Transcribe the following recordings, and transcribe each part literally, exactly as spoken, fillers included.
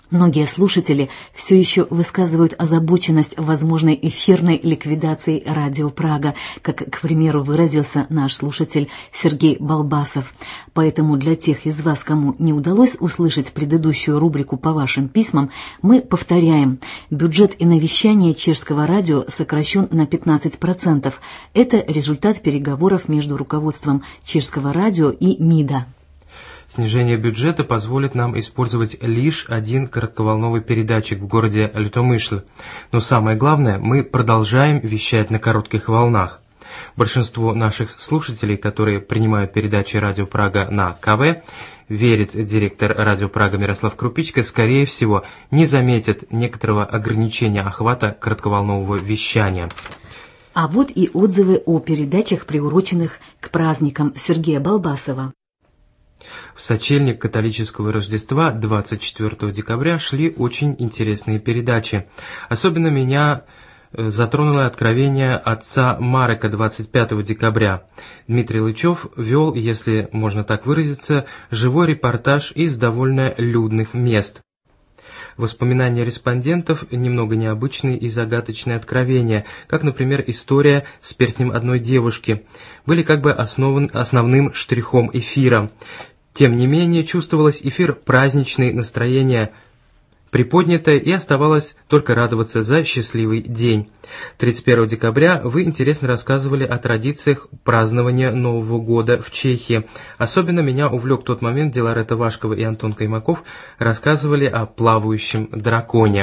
Многие слушатели все еще высказывают озабоченность возможной эфирной ликвидации радио Прага, как, к примеру, выразился наш слушатель Сергей Балбасов. Поэтому для тех из вас, кому не удалось услышать предыдущую рубрику по вашим письмам, мы повторяем. Бюджет и навещание чешского радио сокращен на пятнадцать процентов. Это результат переговоров между руководством чешского радио и МИДа. Снижение бюджета позволит нам использовать лишь один коротковолновый передатчик в городе Лютомышль. Но самое главное, мы продолжаем вещать на коротких волнах. Большинство наших слушателей, которые принимают передачи Радио Прага на КВ, верит директор Радио Прага Мирослав Крупичко, скорее всего, не заметят некоторого ограничения охвата коротковолнового вещания. А вот и отзывы о передачах, приуроченных к праздникам Сергея Балбасова. В сочельник католического Рождества двадцать четвёртого декабря шли очень интересные передачи. Особенно меня затронуло откровение отца Марека двадцать пятого декабря. Дмитрий Лычев вел, если можно так выразиться, живой репортаж из довольно людных мест. Воспоминания респондентов немного необычные и загадочные откровения, как, например, история с перстнем одной девушки, были как бы основан, основным штрихом эфира. Тем не менее, чувствовалось эфир праздничное настроение приподнятое, и оставалось только радоваться за счастливый день. тридцать первого декабря вы интересно рассказывали о традициях празднования Нового года в Чехии. Особенно меня увлек тот момент, где Ларета Вашкова и Антон Каймаков рассказывали о плавающем драконе.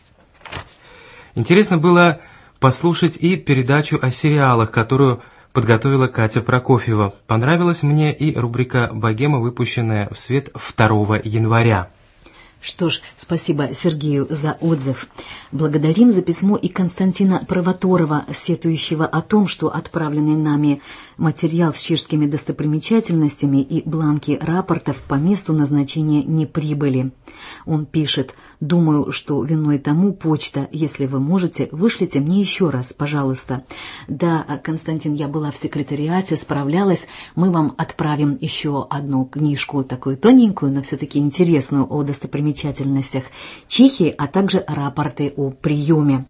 Интересно было послушать и передачу о сериалах, которую подготовила Катя Прокофьева. Понравилась мне и рубрика «Богема», выпущенная в свет второго января. Что ж, спасибо Сергею за отзыв. Благодарим за письмо и Константина Провоторова, сетующего о том, что отправленный нами материал с чешскими достопримечательностями и бланки рапортов по месту назначения не прибыли. Он пишет: «Думаю, что виной тому почта. Если вы можете, вышлите мне еще раз, пожалуйста». Да, Константин, я была в секретариате, справлялась. Мы вам отправим еще одну книжку, такую тоненькую, но все-таки интересную, о достопримечательностях Чехии, а также рапорты о приеме.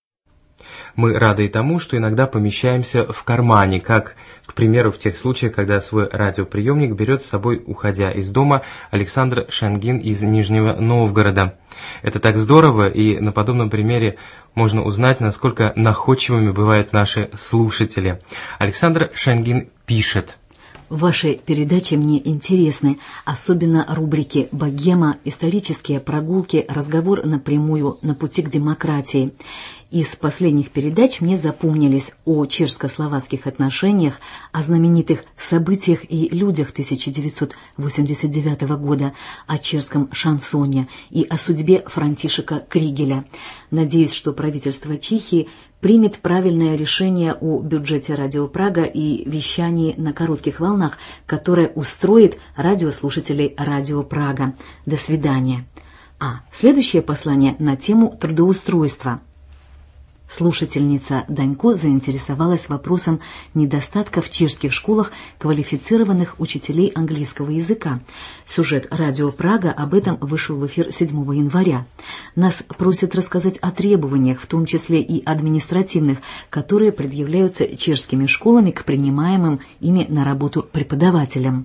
Мы рады и тому, что иногда помещаемся в кармане, как, к примеру, в тех случаях, когда свой радиоприемник берет с собой, уходя из дома, Александр Шангин из Нижнего Новгорода. Это так здорово, и на подобном примере можно узнать, насколько находчивыми бывают наши слушатели. Александр Шангин пишет: Ваши передачи мне интересны, особенно рубрики «Богема», «Исторические прогулки», «Разговор напрямую на пути к демократии». Из последних передач мне запомнились о чешско-словацких отношениях, о знаменитых событиях и людях тысяча девятьсот восемьдесят девятого года, о чешском шансоне и о судьбе Франтишека Кригеля. Надеюсь, что правительство Чехии примет правильное решение о бюджете Радио Прага и вещании на коротких волнах, которое устроит радиослушателей Радио Прага. До свидания. А следующее послание на тему трудоустройства. Слушательница Данько заинтересовалась вопросом недостатка в чешских школах квалифицированных учителей английского языка. Сюжет «Радио Прага» об этом вышел в эфир седьмого января. Нас просят рассказать о требованиях, в том числе и административных, которые предъявляются чешскими школами к принимаемым ими на работу преподавателям.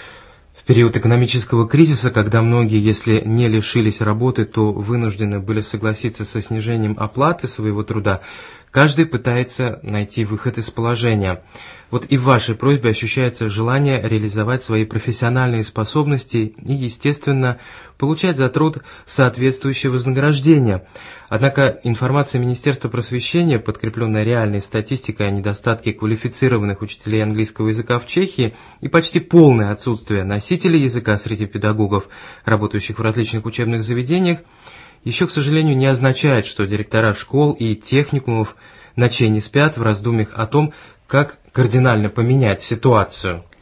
В период экономического кризиса, когда многие, если не лишились работы, то вынуждены были согласиться со снижением оплаты своего труда, каждый пытается найти выход из положения. Вот и в вашей просьбе ощущается желание реализовать свои профессиональные способности и, естественно, получать за труд соответствующее вознаграждение. Однако информация Министерства просвещения, подкрепленная реальной статистикой о недостатке квалифицированных учителей английского языка в Чехии и почти полное отсутствие носителей языка среди педагогов, работающих в различных учебных заведениях, еще, к сожалению, не означает, что директора школ и техникумов ночей не спят в раздумьях о том, как кардинально поменять ситуацию.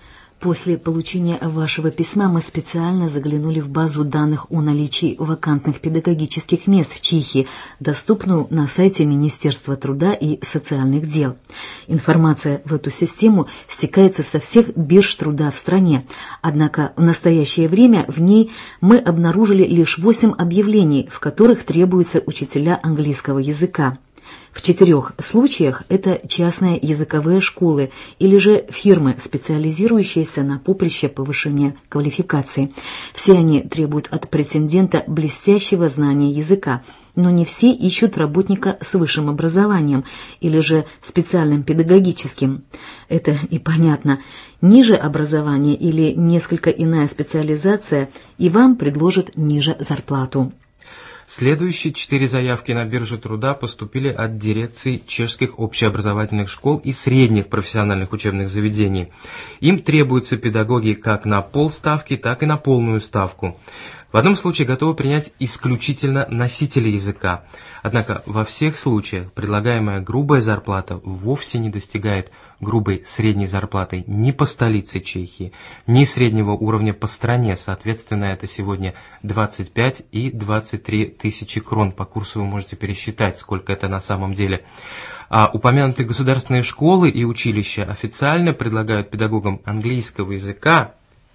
После получения вашего письма мы специально заглянули в базу данных о наличии вакантных педагогических мест в Чехии, доступную на сайте Министерства труда и социальных дел. Информация в эту систему стекается со всех бирж труда в стране, однако в настоящее время в ней мы обнаружили лишь восемь объявлений, в которых требуются учителя английского языка. В четырех случаях это частные языковые школы или же фирмы, специализирующиеся на поприще повышения квалификации. Все они требуют от претендента блестящего знания языка, но не все ищут работника с высшим образованием или же специальным педагогическим. Это и понятно. Ниже образование или несколько иная специализация, и вам предложат ниже зарплату. Следующие четыре заявки на биржу труда поступили от дирекций чешских общеобразовательных школ и средних профессиональных учебных заведений. Им требуются педагоги как на полставки, так и на полную ставку. В одном случае готовы принять исключительно носители языка. Однако во всех случаях предлагаемая грубая зарплата вовсе не достигает грубой средней зарплаты ни по столице Чехии, ни среднего уровня по стране. Соответственно, это сегодня двадцать пять и двадцать три тысячи крон. По курсу вы можете пересчитать, сколько это на самом деле. А упомянутые государственные школы и училища официально предлагают педагогам английского языка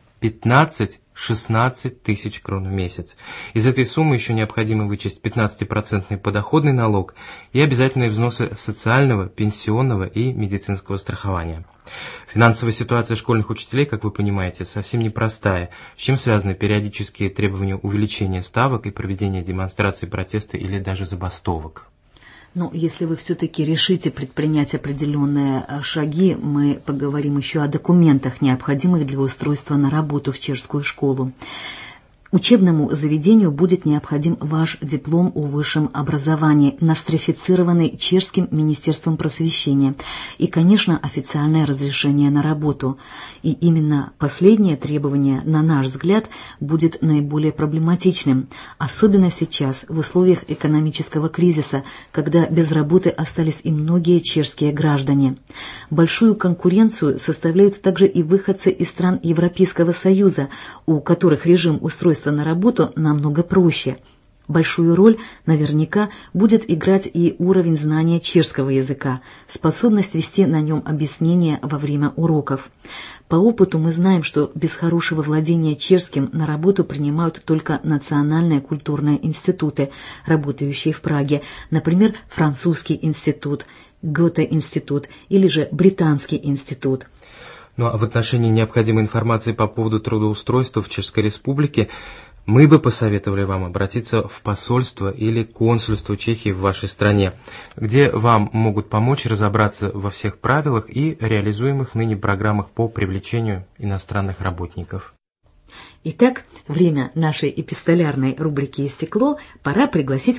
пятнадцать-шестнадцать тысяч крон в месяц. Из этой суммы еще необходимо вычесть пятнадцатипроцентный подоходный налог и обязательные взносы социального, пенсионного и медицинского страхования. Финансовая ситуация школьных учителей, как вы понимаете, совсем непростая, с чем связаны периодические требования увеличения ставок и проведения демонстраций протеста или даже забастовок. Но если вы все-таки решите предпринять определенные шаги, мы поговорим еще о документах, необходимых для устройства на работу в чешскую школу. Учебному заведению будет необходим ваш диплом о высшем образовании, нострифицированный Чешским министерством просвещения, и, конечно, официальное разрешение на работу. И именно последнее требование, на наш взгляд, будет наиболее проблематичным, особенно сейчас, в условиях экономического кризиса, когда без работы остались и многие чешские граждане. Большую конкуренцию составляют также и выходцы из стран Европейского Союза, у которых режим устройства на работу намного проще. Большую роль наверняка будет играть и уровень знания чешского языка, способность вести на нем объяснения во время уроков. По опыту мы знаем, что без хорошего владения чешским на работу принимают только национальные культурные институты, работающие в Праге, например, французский институт, Гёте-институт или же британский институт. Ну а в отношении необходимой информации по поводу трудоустройства в Чешской Республике мы бы посоветовали вам обратиться в посольство или консульство Чехии в вашей стране, где вам могут помочь разобраться во всех правилах и реализуемых ныне программах по привлечению иностранных работников. Итак, время нашей эпистолярной рубрики «Истекло», пора пригласить